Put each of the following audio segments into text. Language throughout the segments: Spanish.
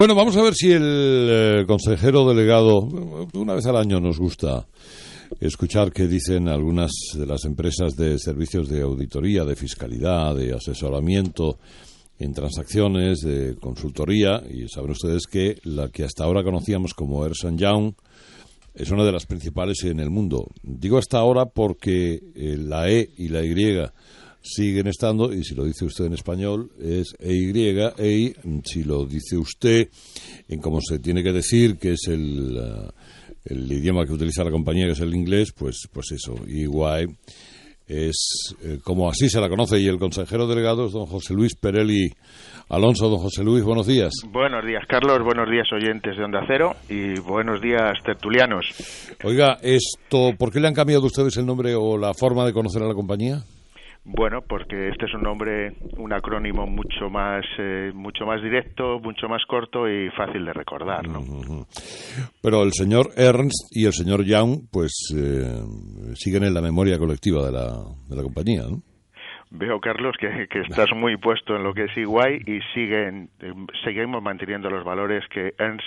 Bueno, vamos a ver si el consejero delegado, una vez al año nos gusta escuchar qué dicen algunas de las empresas de servicios de auditoría, de fiscalidad, de asesoramiento en transacciones, de consultoría, y saben ustedes que la que hasta ahora conocíamos como Ernst & Young es una de las principales en el mundo. Digo hasta ahora porque la E y la Y siguen estando, y si lo dice usted en español es EY, si lo dice usted en como se tiene que decir, que es el idioma que utiliza la compañía, que es el inglés, pues eso, EY es como así se la conoce. Y el consejero delegado es don José Luis Perelli Alonso. Don José Luis, buenos días. Buenos días, Carlos, buenos días, oyentes de Onda Cero, y buenos días, tertulianos. Oiga, ¿por qué le han cambiado ustedes el nombre o la forma de conocer a la compañía? Bueno, porque este es un nombre, un acrónimo mucho más directo, mucho más corto y fácil de recordar, ¿no? Pero el señor Ernst y el señor Young, pues siguen en la memoria colectiva de la compañía, ¿no? Veo, Carlos, que estás muy puesto en lo que es EY y seguimos manteniendo los valores que Ernst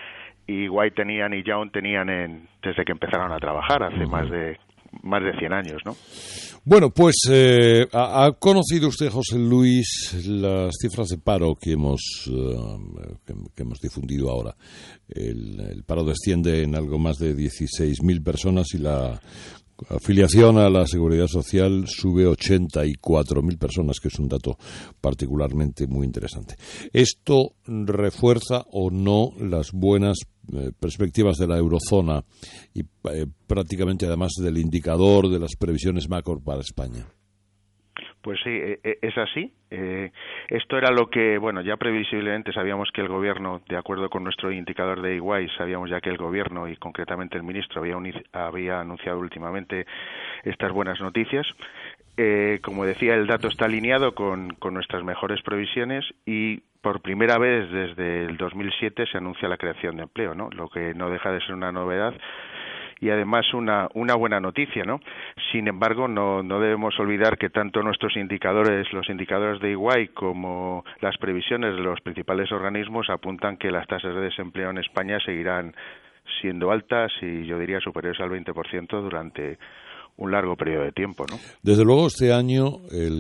y EY tenían y Young tenían desde que empezaron a trabajar hace más de 100 años, ¿no? Bueno, pues ¿ha conocido usted, José Luis, las cifras de paro que hemos difundido ahora? El paro desciende en algo más de 16.000 personas y la afiliación a la Seguridad Social sube 84.000 personas, que es un dato particularmente muy interesante. ¿Esto refuerza o no las buenas perspectivas de la eurozona y prácticamente además del indicador de las previsiones macro para España? Pues sí, es así. Esto era lo que, ya previsiblemente sabíamos que el Gobierno, de acuerdo con nuestro indicador de EY, sabíamos ya que el Gobierno y concretamente el Ministro había anunciado últimamente estas buenas noticias. Como decía, el dato está alineado con nuestras mejores previsiones y por primera vez desde el 2007 se anuncia la creación de empleo, ¿no? Lo que no deja de ser una novedad y además una buena noticia, ¿no? Sin embargo, no debemos olvidar que tanto nuestros indicadores, los indicadores de EY, como las previsiones de los principales organismos apuntan que las tasas de desempleo en España seguirán siendo altas y yo diría superiores al 20% durante un largo periodo de tiempo, ¿no? Desde luego, este año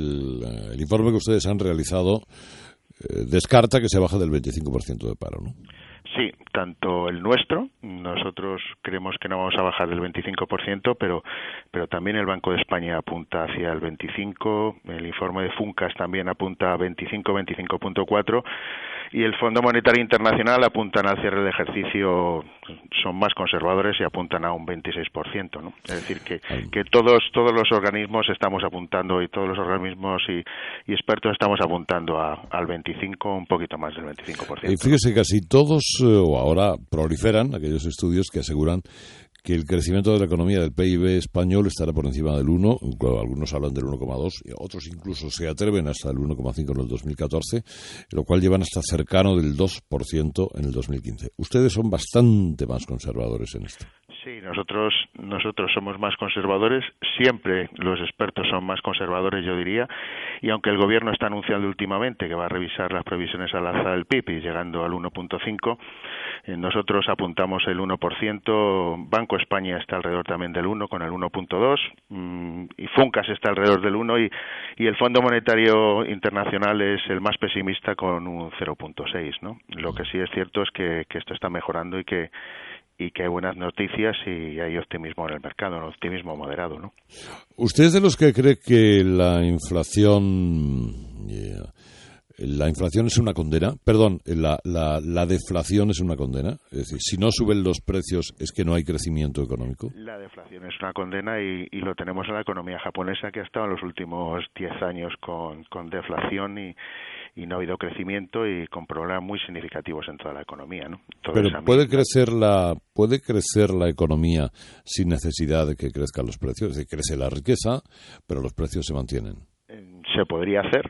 el informe que ustedes han realizado descarta que se baje del 25% de paro, ¿no? Sí, tanto el nuestro, nosotros creemos que no vamos a bajar del 25%, pero también el Banco de España apunta hacia el 25%, el informe de Funcas también apunta a 25.4%, y el Fondo Monetario Internacional apuntan al cierre del ejercicio, son más conservadores y apuntan a un 26%, ¿no? Es decir, que todos los organismos estamos apuntando y todos los organismos y expertos estamos apuntando al 25%, un poquito más del 25%. Y fíjese, casi todos o ahora proliferan aquellos estudios que aseguran que el crecimiento de la economía del PIB español estará por encima del 1, algunos hablan del 1,2, otros incluso se atreven hasta el 1,5 en el 2014, lo cual llevan hasta cercano del 2% en el 2015. Ustedes son bastante más conservadores en esto. Sí, nosotros somos más conservadores, siempre los expertos son más conservadores, yo diría, y aunque el Gobierno está anunciando últimamente que va a revisar las previsiones al alza del PIB y llegando al 1,5, nosotros apuntamos el 1%, Banco España está alrededor también del 1, con el 1,2, y Funcas está alrededor del 1, y el Fondo Monetario Internacional es el más pesimista con un 0,6, ¿no? Lo que sí es cierto es que esto está mejorando y que hay buenas noticias y hay optimismo en el mercado, un optimismo moderado, ¿no? ¿Usted es de los que cree que la inflación es una condena? Perdón, la deflación es una condena. Es decir, si no suben los precios es que no hay crecimiento económico. La deflación es una condena y lo tenemos en la economía japonesa, que ha estado en los últimos 10 años con deflación y no ha habido crecimiento y con problemas muy significativos en toda la economía, ¿no? Pero ¿puede crecer la economía sin necesidad de que crezcan los precios? Es decir, crece la riqueza, pero los precios se mantienen. Se podría hacer,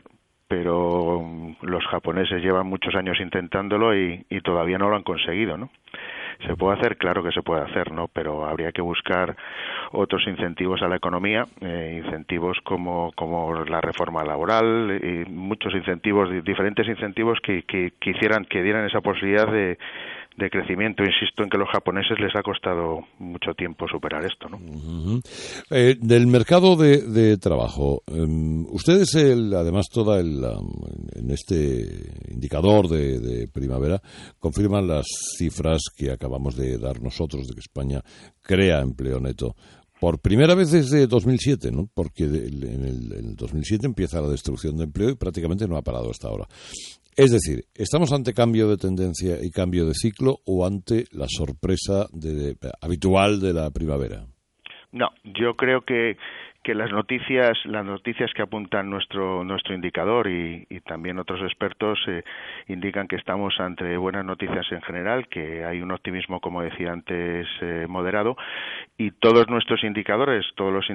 pero los japoneses llevan muchos años intentándolo y todavía no lo han conseguido, ¿no? ¿Se puede hacer? Claro que se puede hacer, ¿no? Pero habría que buscar otros incentivos a la economía, incentivos como la reforma laboral, y muchos incentivos, diferentes incentivos que dieran esa posibilidad de crecimiento. Insisto en que a los japoneses les ha costado mucho tiempo superar esto, ¿no? Del mercado de trabajo, ustedes, además, en este indicador de primavera, confirman las cifras que acabamos de dar nosotros de que España crea empleo neto. Por primera vez desde 2007, ¿no? Porque en el 2007 empieza la destrucción de empleo y prácticamente no ha parado hasta ahora. Es decir, ¿estamos ante cambio de tendencia y cambio de ciclo o ante la sorpresa habitual de la primavera? No, yo creo que las noticias que apuntan nuestro indicador y también otros expertos indican que estamos ante buenas noticias en general, que hay un optimismo, como decía antes, moderado, y todos los indicadores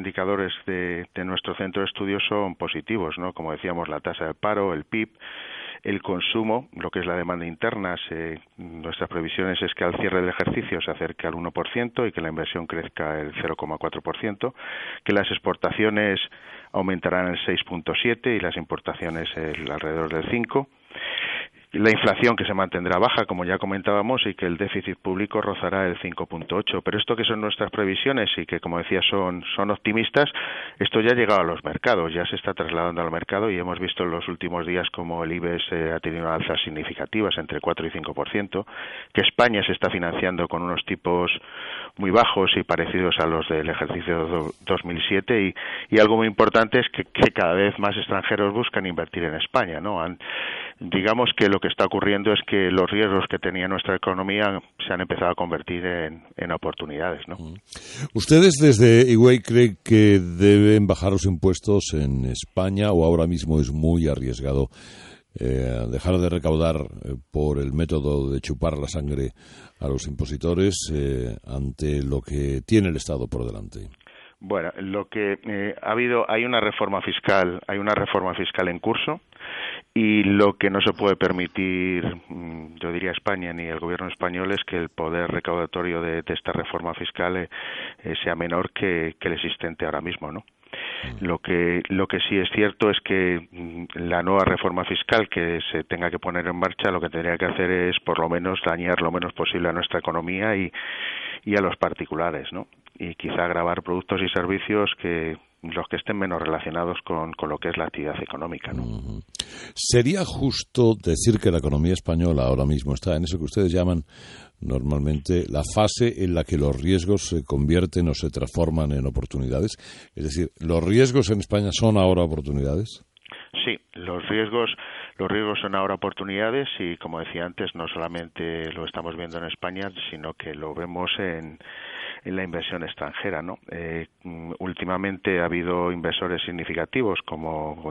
de nuestro centro de estudios son positivos, ¿no? Como decíamos, la tasa de paro, el PIB, el consumo, lo que es la demanda interna. Nuestras previsiones es que al cierre del ejercicio se acerque al 1% y que la inversión crezca el 0,4%, que las exportaciones aumentarán el 6,7% y las importaciones alrededor del 5%. La inflación que se mantendrá baja, como ya comentábamos, y que el déficit público rozará el 5,8%. Pero esto que son nuestras previsiones y que, como decía, son optimistas, esto ya ha llegado a los mercados, ya se está trasladando al mercado y hemos visto en los últimos días como el IBEX ha tenido alzas significativas entre 4 y 5%, que España se está financiando con unos tipos muy bajos y parecidos a los del ejercicio 2007 y algo muy importante es que cada vez más extranjeros buscan invertir en España, ¿no? Digamos que lo que está ocurriendo es que los riesgos que tenía nuestra economía se han empezado a convertir en oportunidades, ¿no? ¿Ustedes desde EY creen que deben bajar los impuestos en España o ahora mismo es muy arriesgado dejar de recaudar por el método de chupar la sangre a los impositores ante lo que tiene el Estado por delante? Bueno, lo que hay una reforma fiscal en curso y lo que no se puede permitir, yo diría España ni el gobierno español, es que el poder recaudatorio de esta reforma fiscal sea menor que el existente ahora mismo, ¿no? Lo que sí es cierto es que la nueva reforma fiscal que se tenga que poner en marcha lo que tendría que hacer es por lo menos dañar lo menos posible a nuestra economía y a los particulares, ¿no? Y quizá gravar productos y servicios que los que estén menos relacionados con lo que es la actividad económica, ¿no? ¿Sería justo decir que la economía española ahora mismo está en eso que ustedes llaman normalmente la fase en la que los riesgos se convierten o se transforman en oportunidades? Es decir, ¿los riesgos en España son ahora oportunidades? Sí, los riesgos son ahora oportunidades y, como decía antes, no solamente lo estamos viendo en España, sino que lo vemos en la inversión extranjera, ¿no? Últimamente ha habido inversiones significativas como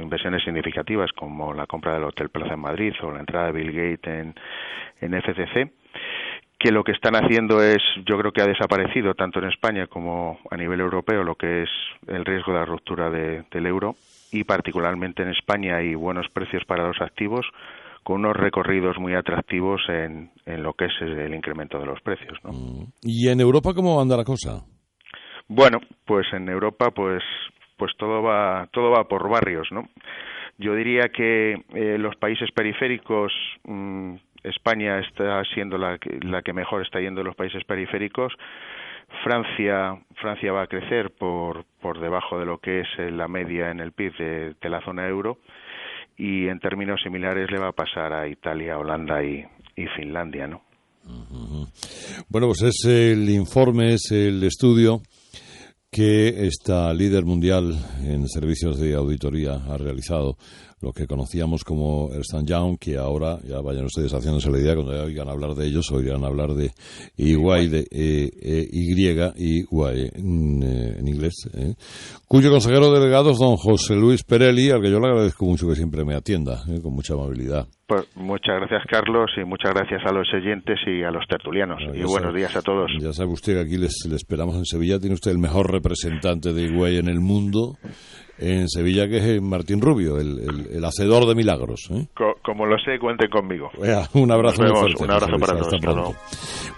la compra del Hotel Plaza en Madrid o la entrada de Bill Gates en FCC, que lo que están haciendo es, yo creo que ha desaparecido tanto en España como a nivel europeo lo que es el riesgo de la ruptura del euro, y particularmente en España hay buenos precios para los activos con unos recorridos muy atractivos en lo que es el incremento de los precios, ¿no? ¿Y en Europa cómo anda la cosa? Bueno, pues en Europa pues todo va por barrios, ¿no? Yo diría que los países periféricos, España está siendo la que mejor está yendo en los países periféricos. Francia va a crecer por debajo de lo que es la media en el PIB de la zona euro, y en términos similares le va a pasar a Italia, Holanda y Finlandia, ¿no? Bueno, pues es el informe, es el estudio que esta líder mundial en servicios de auditoría ha realizado, lo que conocíamos como Ernst & Young, que ahora, ya vayan ustedes haciéndose la idea, cuando ya oigan hablar de ellos, oirán hablar de EY, de EY en inglés, cuyo consejero delegado es don José Luis Perelli, al que yo le agradezco mucho que siempre me atienda, con mucha amabilidad. Pues muchas gracias, Carlos, y muchas gracias a los oyentes y a los tertulianos. Y buenos días a todos. Ya sabe usted que aquí le esperamos en Sevilla. Tiene usted el mejor representante de EY en el mundo, en Sevilla, que es Martín Rubio, el hacedor de milagros. Como lo sé, cuenten conmigo. Un abrazo muy fuerte. Un abrazo para todos. Hasta pronto.